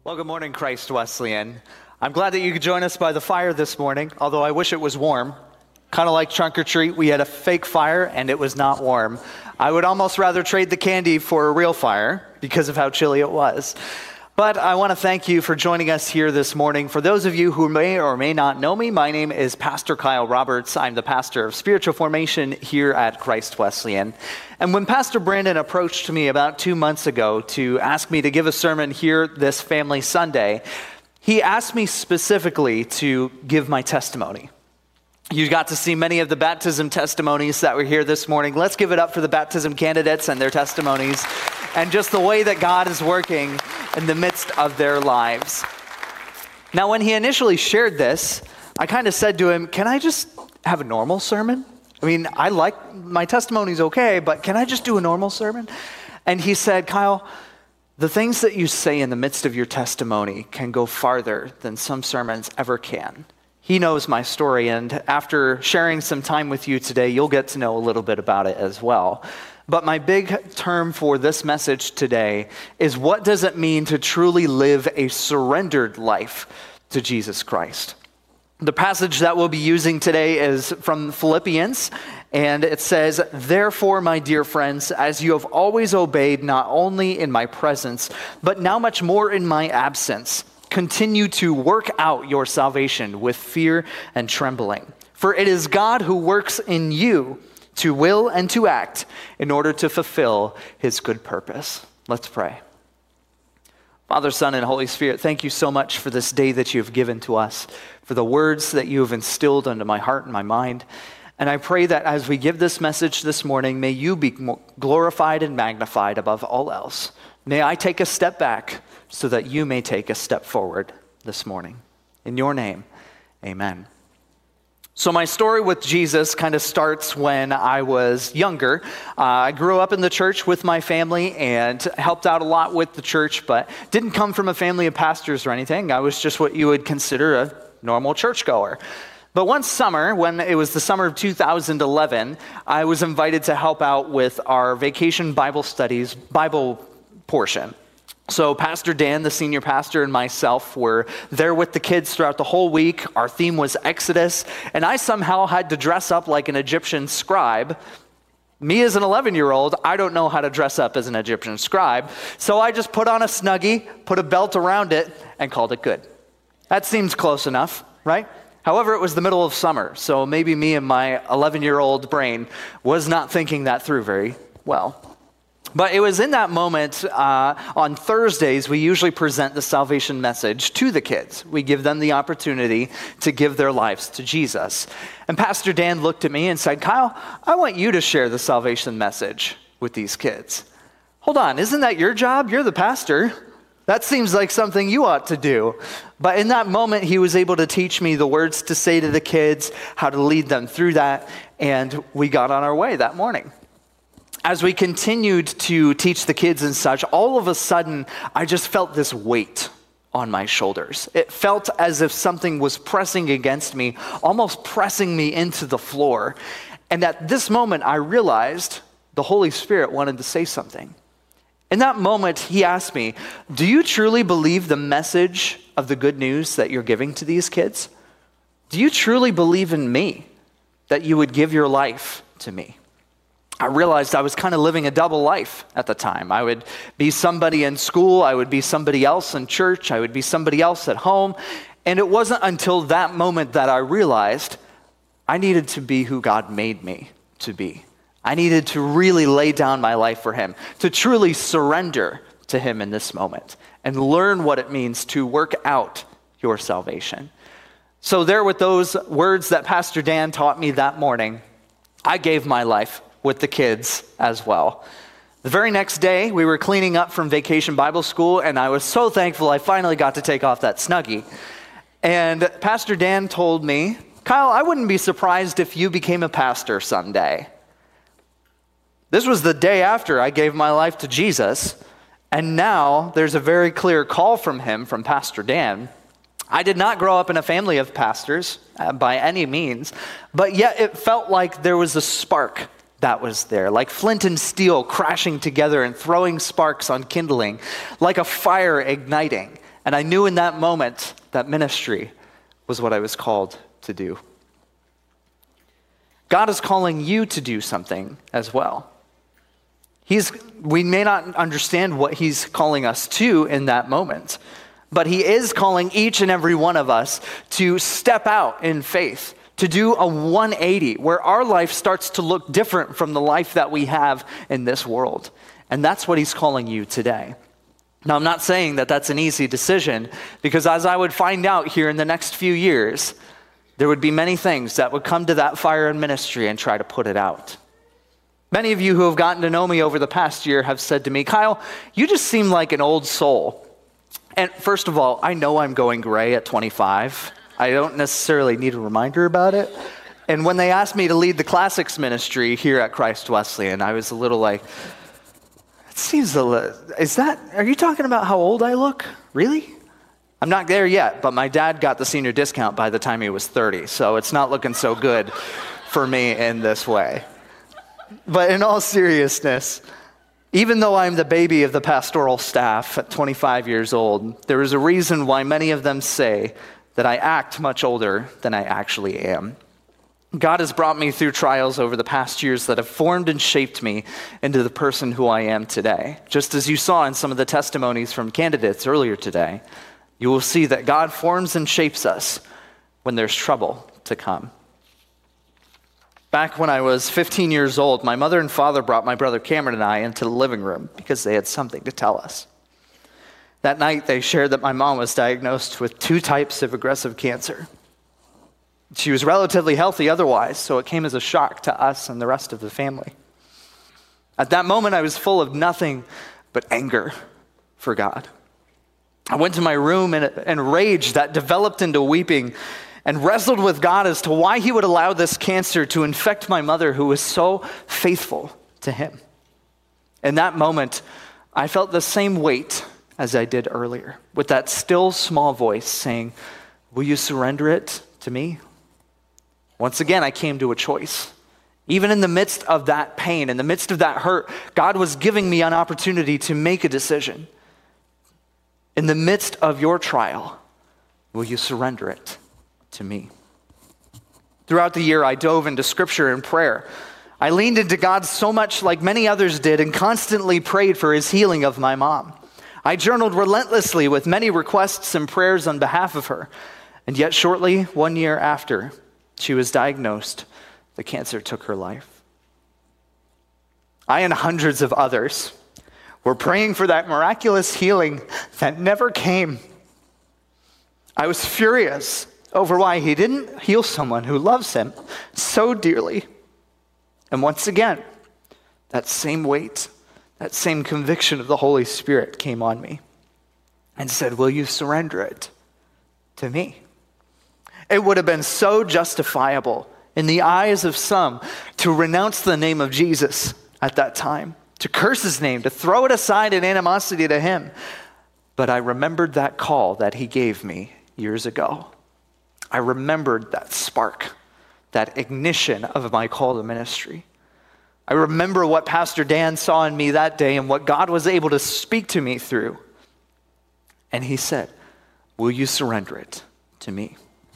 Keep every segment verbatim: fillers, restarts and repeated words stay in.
Well, good morning, Christ Wesleyan. I'm glad that you could join us by the fire this morning, although I wish it was warm. Kind of like trunk or treat, we had a fake fire and it was not warm. I would almost rather trade the candy for a real fire because of how chilly it was. But I want to thank you for joining us here this morning. For those of you who may or may not know me, my name is Pastor Kyle Roberts. I'm the pastor of spiritual formation here at Christ Wesleyan. And when Pastor Brandon approached me about two months ago to ask me to give a sermon here this Family Sunday, he asked me specifically to give my testimony. You got to see many of the baptism testimonies that were here this morning. Let's give it up for the baptism candidates and their testimonies and just the way that God is working in the midst of their lives. Now, when he initially shared this, I kind of said to him, can I just have a normal sermon? I mean, I like, my testimony's okay, but can I just do a normal sermon? And he said, Kyle, the things that you say in the midst of your testimony can go farther than some sermons ever can. He knows my story, and after sharing some time with you today, you'll get to know a little bit about it as well. But my big term for this message today is, what does it mean to truly live a surrendered life to Jesus Christ? The passage that we'll be using today is from Philippians, and it says, therefore, my dear friends, as you have always obeyed, not only in my presence, but now much more in my absence, continue to work out your salvation with fear and trembling. For it is God who works in you to will and to act in order to fulfill his good purpose. Let's pray. Father, Son, and Holy Spirit, thank you so much for this day that you have given to us, for the words that you have instilled into my heart and my mind. And I pray that as we give this message this morning, may you be glorified and magnified above all else. May I take a step back so that you may take a step forward this morning. In your name, amen. So my story with Jesus kind of starts when I was younger. Uh, I grew up in the church with my family and helped out a lot with the church, but didn't come from a family of pastors or anything. I was just what you would consider a normal churchgoer. But one summer, when it was the summer of two thousand eleven, I was invited to help out with our Vacation Bible Studies Bible portion. So Pastor Dan, the senior pastor, and myself were there with the kids throughout the whole week. Our theme was Exodus, and I somehow had to dress up like an Egyptian scribe. Me as an eleven-year-old, I don't know how to dress up as an Egyptian scribe, so I just put on a Snuggie, put a belt around it, and called it good. That seems close enough, right? However, it was the middle of summer, so maybe me and my eleven-year-old brain was not thinking that through very well. But it was in that moment, uh, on Thursdays, we usually present the salvation message to the kids. We give them the opportunity to give their lives to Jesus. And Pastor Dan looked at me and said, Kyle, I want you to share the salvation message with these kids. Hold on, isn't that your job? You're the pastor. That seems like something you ought to do. But in that moment, he was able to teach me the words to say to the kids, how to lead them through that, and we got on our way that morning. As we continued to teach the kids and such, all of a sudden, I just felt this weight on my shoulders. It felt as if something was pressing against me, almost pressing me into the floor. And at this moment, I realized the Holy Spirit wanted to say something. In that moment, he asked me, do you truly believe the message of the good news that you're giving to these kids? Do you truly believe in me, that you would give your life to me? I realized I was kind of living a double life at the time. I would be somebody in school, I would be somebody else in church, I would be somebody else at home. And it wasn't until that moment that I realized I needed to be who God made me to be. I needed to really lay down my life for him, to truly surrender to him in this moment and learn what it means to work out your salvation. So there, with those words that Pastor Dan taught me that morning, I gave my life with the kids as well. The very next day, we were cleaning up from Vacation Bible School, and I was so thankful I finally got to take off that Snuggie. And Pastor Dan told me, Kyle, I wouldn't be surprised if you became a pastor someday. This was the day after I gave my life to Jesus, and now there's a very clear call from him, from Pastor Dan. I did not grow up in a family of pastors uh, by any means, but yet it felt like there was a spark that was there, like flint and steel crashing together and throwing sparks on kindling, like a fire igniting. And I knew in that moment that ministry was what I was called to do. God is calling you to do something as well. He's, we may not understand what he's calling us to in that moment, but he is calling each and every one of us to step out in faith, to do a one eighty, where our life starts to look different from the life that we have in this world. And that's what he's calling you today. Now, I'm not saying that that's an easy decision, because as I would find out here in the next few years, there would be many things that would come to that fire in ministry and try to put it out. Many of you who have gotten to know me over the past year have said to me, Kyle, you just seem like an old soul. And first of all, I know I'm going gray at twenty-five. I don't necessarily need a reminder about it. And when they asked me to lead the classics ministry here at Christ Wesleyan, I was a little like, it seems a little, is that, are you talking about how old I look? Really? I'm not there yet, but my dad got the senior discount by the time he was thirty, so it's not looking so good for me in this way. But in all seriousness, even though I'm the baby of the pastoral staff at twenty-five years old, there is a reason why many of them say that I act much older than I actually am. God has brought me through trials over the past years that have formed and shaped me into the person who I am today. Just as you saw in some of the testimonies from candidates earlier today, you will see that God forms and shapes us when there's trouble to come. Back when I was fifteen years old, my mother and father brought my brother Cameron and I into the living room because they had something to tell us. That night, they shared that my mom was diagnosed with two types of aggressive cancer. She was relatively healthy otherwise, so it came as a shock to us and the rest of the family. At that moment, I was full of nothing but anger for God. I went to my room in, in rage that developed into weeping and wrestled with God as to why he would allow this cancer to infect my mother, who was so faithful to him. In that moment, I felt the same weight as I did earlier, with that still small voice saying, will you surrender it to me? Once again, I came to a choice. Even in the midst of that pain, in the midst of that hurt, God was giving me an opportunity to make a decision. In the midst of your trial, will you surrender it to me? Throughout the year, I dove into scripture and prayer. I leaned into God so much, like many others did, and constantly prayed for his healing of my mom. I journaled relentlessly with many requests and prayers on behalf of her. And yet shortly, one year after she was diagnosed, the cancer took her life. I and hundreds of others were praying for that miraculous healing that never came. I was furious over why he didn't heal someone who loves him so dearly. And once again, that same weight, that same conviction of the Holy Spirit came on me and said, will you surrender it to me? It would have been so justifiable in the eyes of some to renounce the name of Jesus at that time, to curse his name, to throw it aside in animosity to him. But I remembered that call that he gave me years ago. I remembered that spark, that ignition of my call to ministry. I remember what Pastor Dan saw in me that day and what God was able to speak to me through. And he said, will you surrender it to me?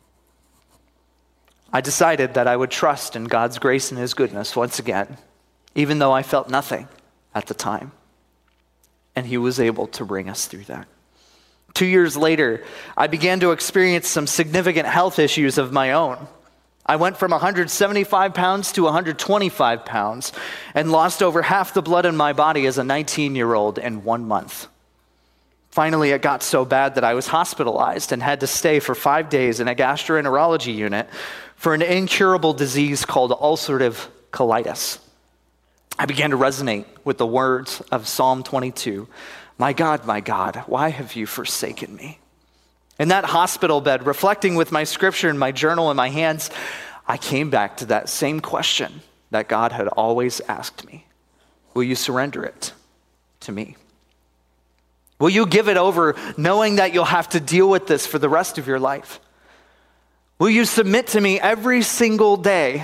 I decided that I would trust in God's grace and his goodness once again, even though I felt nothing at the time. And he was able to bring us through that. Two years later, I began to experience some significant health issues of my own. I went from one hundred seventy-five pounds to one hundred twenty-five pounds and lost over half the blood in my body as a nineteen-year-old in one month. Finally, it got so bad that I was hospitalized and had to stay for five days in a gastroenterology unit for an incurable disease called ulcerative colitis. I began to resonate with the words of Psalm twenty-two. My God, my God, why have you forsaken me? In that hospital bed, reflecting with my scripture and my journal in my hands, I came back to that same question that God had always asked me. Will you surrender it to me? Will you give it over knowing that you'll have to deal with this for the rest of your life? Will you submit to me every single day,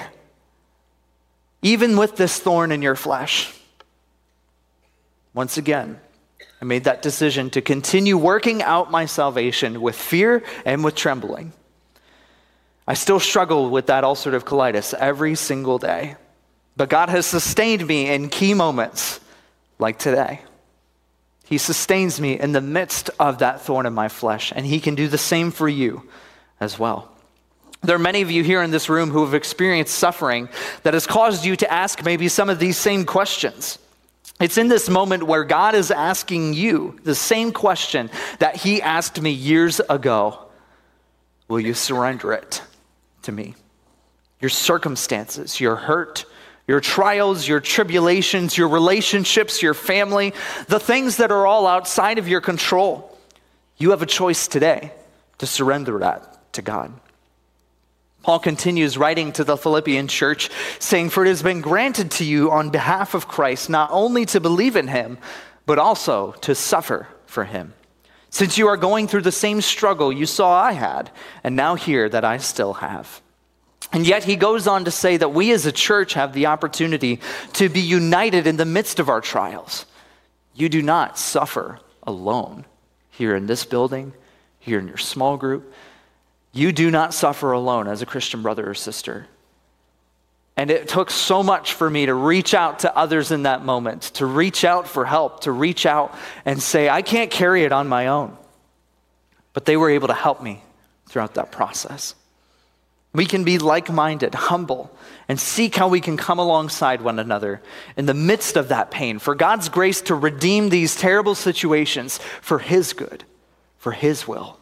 even with this thorn in your flesh? Once again, I made that decision to continue working out my salvation with fear and with trembling. I still struggle with that ulcerative colitis every single day. But God has sustained me in key moments like today. He sustains me in the midst of that thorn in my flesh, and he can do the same for you as well. There are many of you here in this room who have experienced suffering that has caused you to ask maybe some of these same questions. It's in this moment where God is asking you the same question that he asked me years ago. Will you surrender it to me? Your circumstances, your hurt, your trials, your tribulations, your relationships, your family, the things that are all outside of your control. You have a choice today to surrender that to God. Paul continues writing to the Philippian church, saying, "For it has been granted to you on behalf of Christ not only to believe in him, but also to suffer for him. Since you are going through the same struggle you saw I had, and now hear that I still have." And yet he goes on to say that we as a church have the opportunity to be united in the midst of our trials. You do not suffer alone here in this building, here in your small group. You do not suffer alone as a Christian brother or sister. And it took so much for me to reach out to others in that moment, to reach out for help, to reach out and say, I can't carry it on my own. But they were able to help me throughout that process. We can be like-minded, humble, and seek how we can come alongside one another in the midst of that pain, for God's grace to redeem these terrible situations for his good, for his will.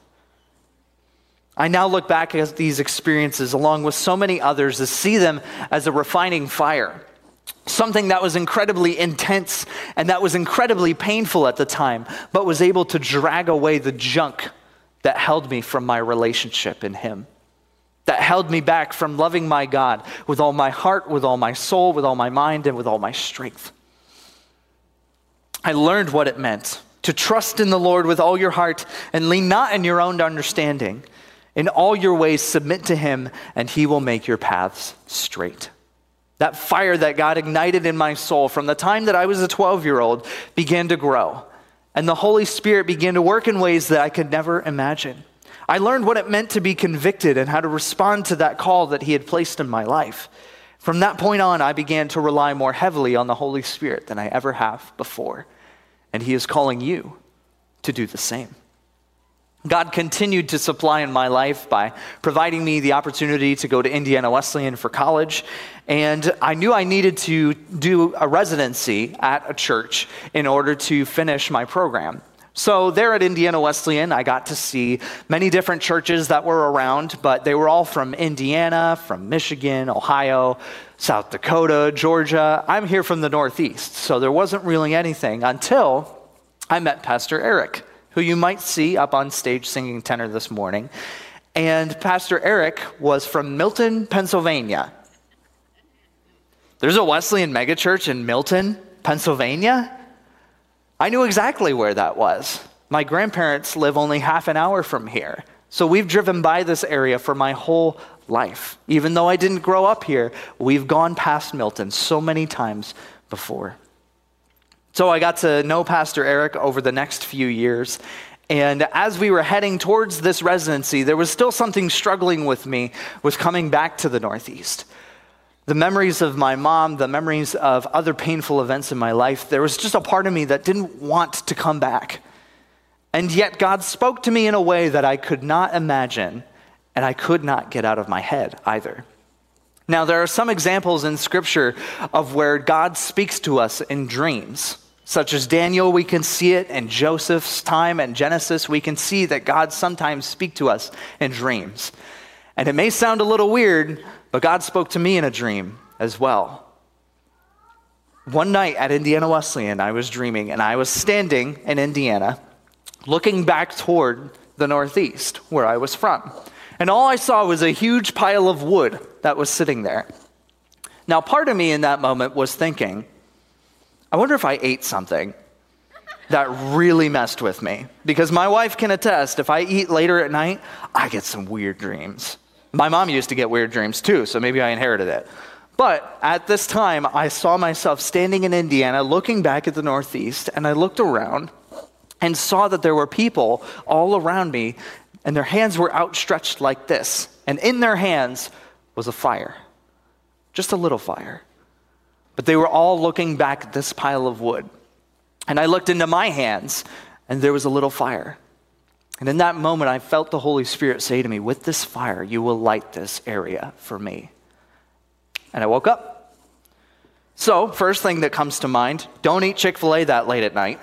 I now look back at these experiences along with so many others to see them as a refining fire, something that was incredibly intense and that was incredibly painful at the time, but was able to drag away the junk that held me from my relationship in him, that held me back from loving my God with all my heart, with all my soul, with all my mind, and with all my strength. I learned what it meant to trust in the Lord with all your heart and lean not in your own understanding. In all your ways, submit to him, and he will make your paths straight. That fire that God ignited in my soul from the time that I was a twelve-year-old began to grow, and the Holy Spirit began to work in ways that I could never imagine. I learned what it meant to be convicted and how to respond to that call that he had placed in my life. From that point on, I began to rely more heavily on the Holy Spirit than I ever have before, and he is calling you to do the same. God continued to supply in my life by providing me the opportunity to go to Indiana Wesleyan for college. And I knew I needed to do a residency at a church in order to finish my program. So there at Indiana Wesleyan, I got to see many different churches that were around, but they were all from Indiana, from Michigan, Ohio, South Dakota, Georgia. I'm here from the Northeast, so there wasn't really anything until I met Pastor Eric, who you might see up on stage singing tenor this morning. And Pastor Eric was from Milton, Pennsylvania. There's a Wesleyan megachurch in Milton, Pennsylvania? I knew exactly where that was. My grandparents live only half an hour from here. So we've driven by this area for my whole life. Even though I didn't grow up here, we've gone past Milton so many times before. So I got to know Pastor Eric over the next few years. And as we were heading towards this residency, there was still something struggling with me, was coming back to the Northeast. The memories of my mom, the memories of other painful events in my life, there was just a part of me that didn't want to come back. And yet God spoke to me in a way that I could not imagine, and I could not get out of my head either. Now, there are some examples in Scripture of where God speaks to us in dreams. Such as Daniel, we can see it, in Joseph's time and Genesis, we can see that God sometimes speaks to us in dreams. And it may sound a little weird, but God spoke to me in a dream as well. One night at Indiana Wesleyan, I was dreaming, and I was standing in Indiana, looking back toward the Northeast, where I was from. And all I saw was a huge pile of wood that was sitting there. Now, part of me in that moment was thinking, I wonder if I ate something that really messed with me. Because my wife can attest, if I eat later at night, I get some weird dreams. My mom used to get weird dreams too, so maybe I inherited it. But at this time, I saw myself standing in Indiana, looking back at the Northeast, and I looked around, and saw that there were people all around me, and their hands were outstretched like this. And in their hands was a fire, just a little fire. But they were all looking back at this pile of wood. And I looked into my hands, and there was a little fire. And in that moment, I felt the Holy Spirit say to me, with this fire, you will light this area for me. And I woke up. So, first thing that comes to mind, don't eat Chick-fil-A that late at night.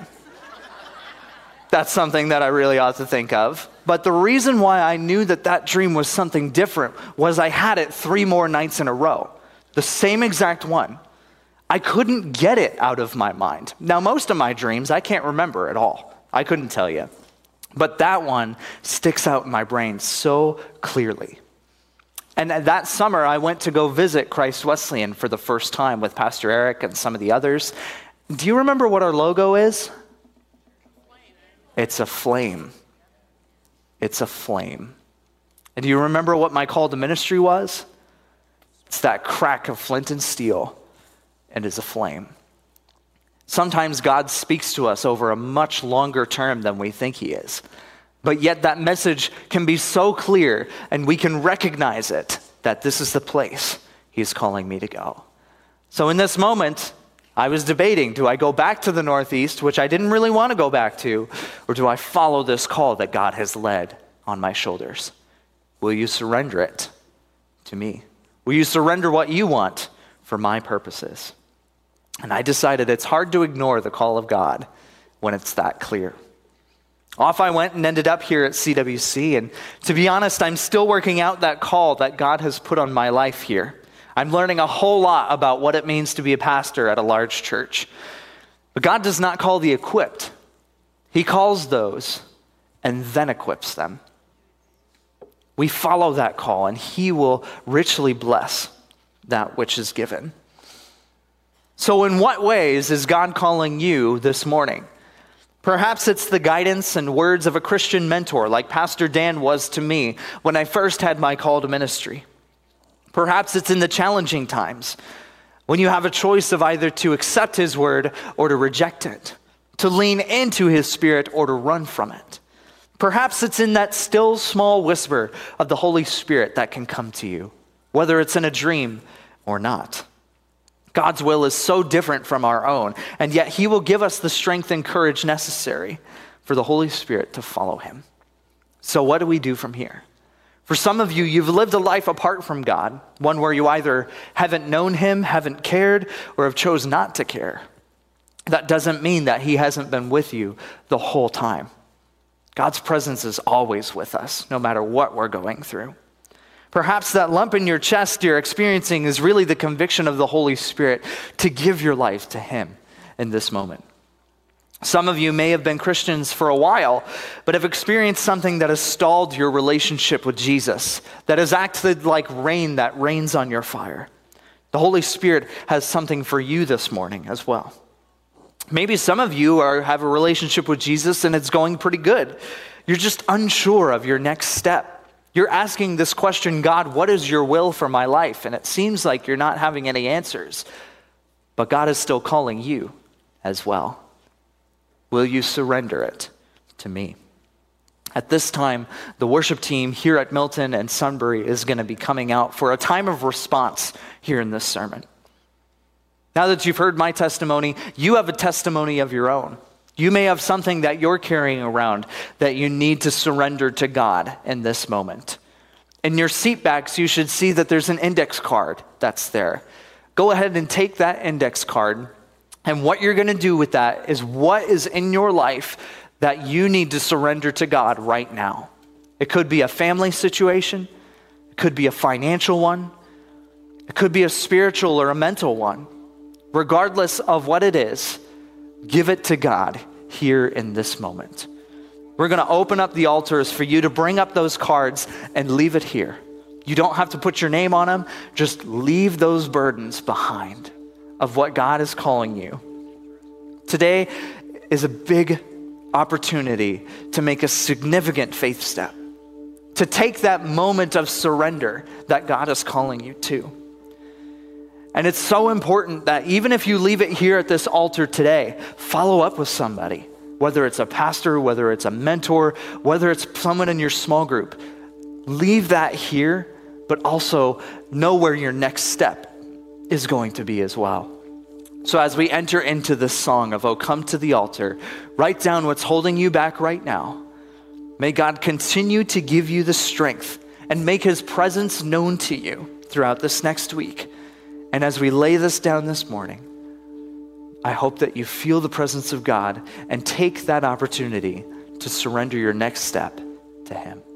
That's something that I really ought to think of. But the reason why I knew that that dream was something different was I had it three more nights in a row. The same exact one. I couldn't get it out of my mind. Now, most of my dreams, I can't remember at all. I couldn't tell you. But that one sticks out in my brain so clearly. And that summer, I went to go visit Christ Wesleyan for the first time with Pastor Eric and some of the others. Do you remember what our logo is? It's a flame. It's a flame. And do you remember what my call to ministry was? It's that crack of flint and steel, and is a flame. Sometimes God speaks to us over a much longer term than we think he is. But yet that message can be so clear, and we can recognize it, that this is the place he's calling me to go. So in this moment, I was debating, do I go back to the Northeast, which I didn't really want to go back to, or do I follow this call that God has led on my shoulders? Will you surrender it to me? Will you surrender what you want for my purposes? And I decided it's hard to ignore the call of God when it's that clear. Off I went and ended up here at C W C, and to be honest, I'm still working out that call that God has put on my life here. I'm learning a whole lot about what it means to be a pastor at a large church. But God does not call the equipped. He calls those and then equips them. We follow that call, and he will richly bless that which is given. So in what ways is God calling you this morning? Perhaps it's the guidance and words of a Christian mentor like Pastor Dan was to me when I first had my call to ministry. Perhaps it's in the challenging times when you have a choice of either to accept his word or to reject it, to lean into his spirit or to run from it. Perhaps it's in that still small whisper of the Holy Spirit that can come to you, whether it's in a dream or not. God's will is so different from our own, and yet he will give us the strength and courage necessary for the Holy Spirit to follow him. So what do we do from here? For some of you, you've lived a life apart from God, one where you either haven't known him, haven't cared, or have chosen not to care. That doesn't mean that he hasn't been with you the whole time. God's presence is always with us, no matter what we're going through. Perhaps that lump in your chest you're experiencing is really the conviction of the Holy Spirit to give your life to him in this moment. Some of you may have been Christians for a while, but have experienced something that has stalled your relationship with Jesus, that has acted like rain that rains on your fire. The Holy Spirit has something for you this morning as well. Maybe some of you are, have a relationship with Jesus and it's going pretty good. You're just unsure of your next step. You're asking this question, God, what is your will for my life? And it seems like you're not having any answers, but God is still calling you as well. Will you surrender it to me? At this time, the worship team here at Milton and Sunbury is going to be coming out for a time of response here in this sermon. Now that you've heard my testimony, you have a testimony of your own. You may have something that you're carrying around that you need to surrender to God in this moment. In your seat backs, you should see that there's an index card that's there. Go ahead and take that index card, and what you're going to do with that is what is in your life that you need to surrender to God right now. It could be a family situation. It could be a financial one. It could be a spiritual or a mental one. Regardless of what it is, give it to God here in this moment. We're going to open up the altars for you to bring up those cards and leave it here. You don't have to put your name on them. Just leave those burdens behind of what God is calling you. Today is a big opportunity to make a significant faith step, to take that moment of surrender that God is calling you to. And it's so important that even if you leave it here at this altar today, follow up with somebody. whether it's a pastor, whether it's a mentor, whether it's someone in your small group. Leave that here, but also know where your next step is going to be as well. So as we enter into this song of, "Oh, come to the altar," write down what's holding you back right now. May God continue to give you the strength and make his presence known to you throughout this next week. And as we lay this down this morning, I hope that you feel the presence of God and take that opportunity to surrender your next step to him.